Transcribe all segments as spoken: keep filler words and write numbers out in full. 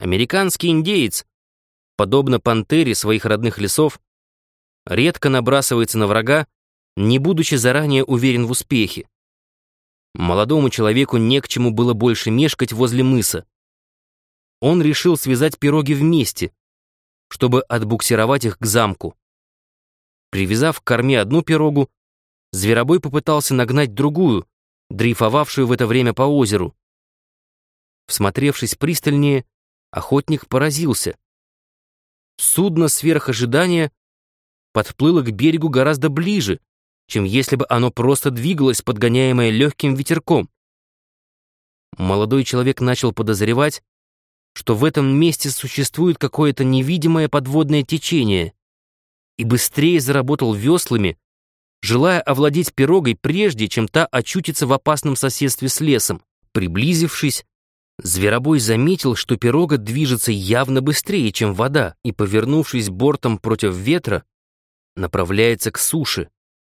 Американский индеец, подобно пантере своих родных лесов, редко набрасывается на врага, не будучи заранее уверен в успехе. Молодому человеку не к чему было больше мешкать возле мыса. Он решил связать пироги вместе, чтобы отбуксировать их к замку. Привязав к корме одну пирогу, зверобой попытался нагнать другую, дрейфовавшую в это время по озеру. Всмотревшись пристальнее, охотник поразился. Судно сверх ожидания подплыло к берегу гораздо ближе, чем если бы оно просто двигалось, подгоняемое легким ветерком. Молодой человек начал подозревать, что в этом месте существует какое-то невидимое подводное течение, и быстрее заработал веслами, желая овладеть пирогой, прежде чем та очутится в опасном соседстве с лесом. Приблизившись, зверобой заметил, что пирога движется явно быстрее, чем вода, и, повернувшись бортом против ветра, направляется к суше.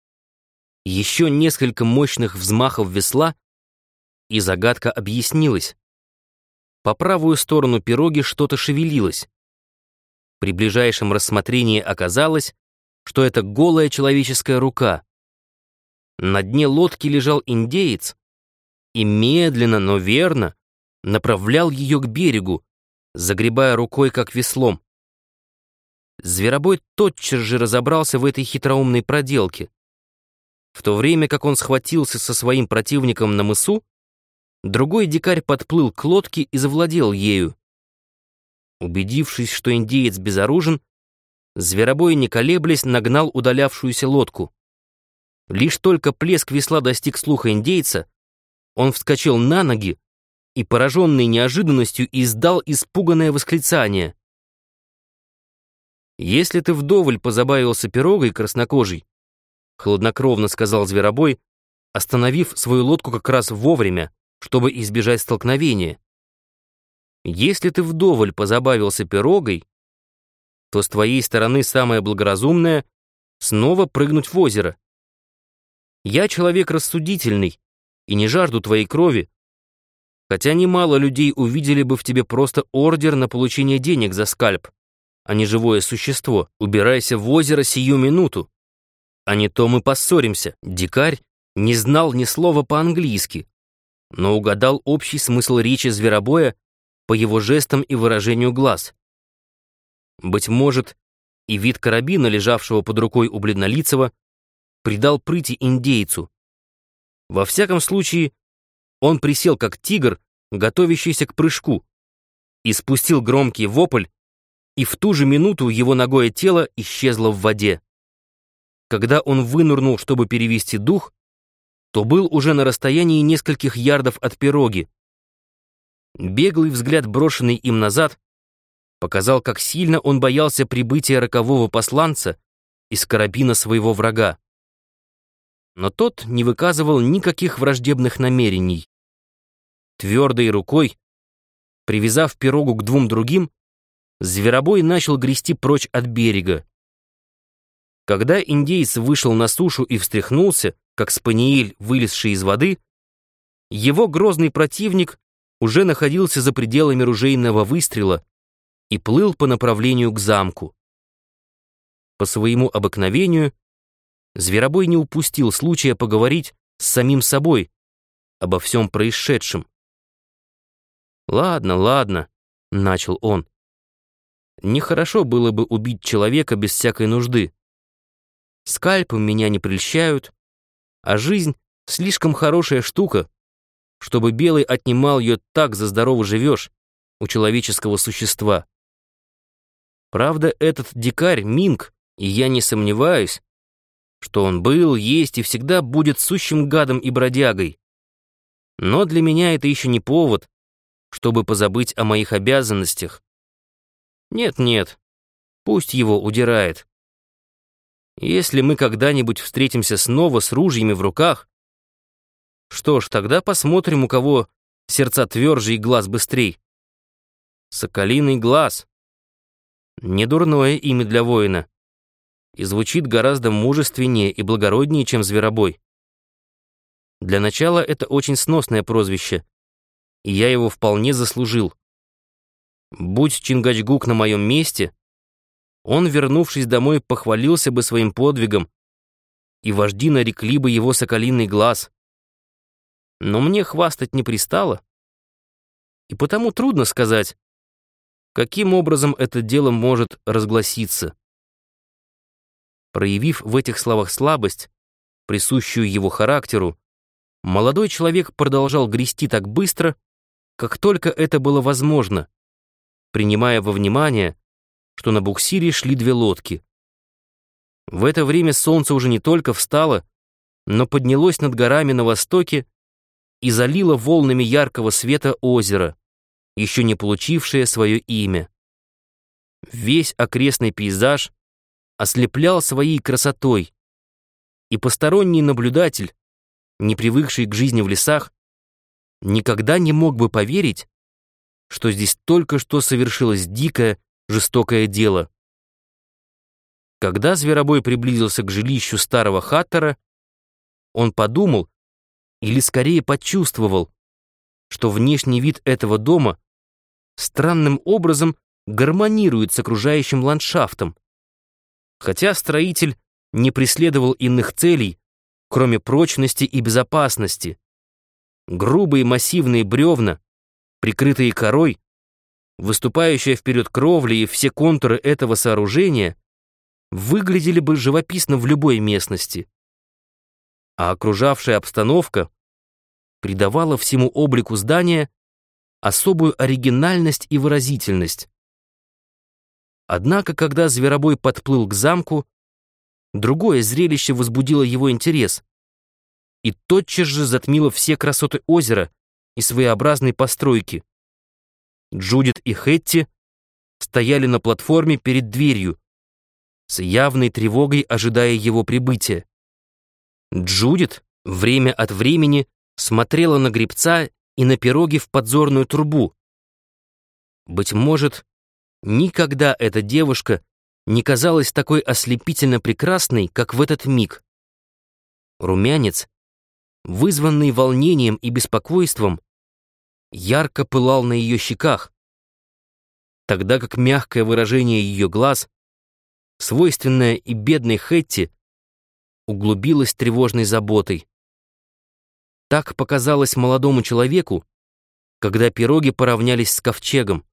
Еще несколько мощных взмахов весла, и загадка объяснилась. По правую сторону пироги что-то шевелилось. При ближайшем рассмотрении оказалось, что это голая человеческая рука. На дне лодки лежал индеец и медленно, но верно направлял ее к берегу, загребая рукой, как веслом. Зверобой тотчас же разобрался в этой хитроумной проделке. В то время как он схватился со своим противником на мысу, другой дикарь подплыл к лодке и завладел ею. Убедившись, что индеец безоружен, зверобой, не колеблясь, нагнал удалявшуюся лодку. Лишь только плеск весла достиг слуха индейца, он вскочил на ноги и, пораженный неожиданностью, издал испуганное восклицание. «Если ты вдоволь позабавился пирогой краснокожей, — хладнокровно сказал зверобой, остановив свою лодку как раз вовремя, чтобы избежать столкновения. Если ты вдоволь позабавился пирогой, то с твоей стороны самое благоразумное — снова прыгнуть в озеро. Я человек рассудительный и не жажду твоей крови, хотя немало людей увидели бы в тебе просто ордер на получение денег за скальп, а не живое существо. Убирайся в озеро сию минуту, а не то мы поссоримся». Дикарь не знал ни слова по-английски, но угадал общий смысл речи зверобоя по его жестам и выражению глаз. Быть может, и вид карабина, лежавшего под рукой у бледнолицего, придал прыти индейцу. Во всяком случае, он присел как тигр, готовящийся к прыжку, и спустил громкий вопль, и в ту же минуту его нагое тело исчезло в воде. Когда он вынырнул, чтобы перевести дух, то был уже на расстоянии нескольких ярдов от пироги. Беглый взгляд, брошенный им назад, показал, как сильно он боялся прибытия рокового посланца из карабина своего врага. Но тот не выказывал никаких враждебных намерений. Твердой рукой, привязав пирогу к двум другим, зверобой начал грести прочь от берега. Когда индеец вышел на сушу и встряхнулся, как спаниель, вылезший из воды, его грозный противник уже находился за пределами ружейного выстрела и плыл по направлению к замку. По своему обыкновению зверобой не упустил случая поговорить с самим собой обо всем происшедшем. «Ладно, ладно», — начал он. «Нехорошо было бы убить человека без всякой нужды. Скальпы меня не прельщают, а жизнь — слишком хорошая штука, чтобы белый отнимал ее так за здорово живешь у человеческого существа. Правда, этот дикарь Минг, и я не сомневаюсь, что он был, есть и всегда будет сущим гадом и бродягой. Но для меня это еще не повод, чтобы позабыть о моих обязанностях. Нет-нет, пусть его удирает. Если мы когда-нибудь встретимся снова с ружьями в руках, что ж, тогда посмотрим, у кого сердца тверже и глаз быстрей. Соколиный глаз. Недурное имя для воина. И звучит гораздо мужественнее и благороднее, чем зверобой. Для начала это очень сносное прозвище, и я его вполне заслужил. Будь Чингачгук на моем месте, он, вернувшись домой, похвалился бы своим подвигом, и вожди нарекли бы его соколиный глаз. Но мне хвастать не пристало, и потому трудно сказать, каким образом это дело может разгласиться. Проявив в этих словах слабость, присущую его характеру, молодой человек продолжал грести так быстро, как только это было возможно, принимая во внимание, что на буксире шли две лодки. В это время солнце уже не только встало, но поднялось над горами на востоке и залило волнами яркого света озеро, еще не получившее свое имя. Весь окрестный пейзаж ослеплял своей красотой, и посторонний наблюдатель, не привыкший к жизни в лесах, никогда не мог бы поверить, что здесь только что совершилось дикое, жестокое дело. Когда зверобой приблизился к жилищу старого хаттера, он подумал, или скорее почувствовал, что внешний вид этого дома странным образом гармонирует с окружающим ландшафтом, хотя строитель не преследовал иных целей, кроме прочности и безопасности. Грубые массивные бревна, прикрытые корой, выступающая вперед кровля и все контуры этого сооружения выглядели бы живописно в любой местности, а окружавшая обстановка придавала всему облику здания особую оригинальность и выразительность. Однако, когда зверобой подплыл к замку, другое зрелище возбудило его интерес и тотчас же затмило все красоты озера и своеобразной постройки. Джудит и Хэтти стояли на платформе перед дверью, с явной тревогой ожидая его прибытия. Джудит время от времени смотрела на гребца и на пироги в подзорную трубу. Быть может, никогда эта девушка не казалась такой ослепительно прекрасной, как в этот миг. Румянец, вызванный волнением и беспокойством, ярко пылал на ее щеках, тогда как мягкое выражение ее глаз, свойственное и бедной Хэтти, углубилось тревожной заботой. Так показалось молодому человеку, когда пироги поравнялись с ковчегом.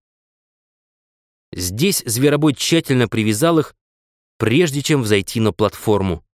Здесь зверобой тщательно привязал их, прежде чем взойти на платформу.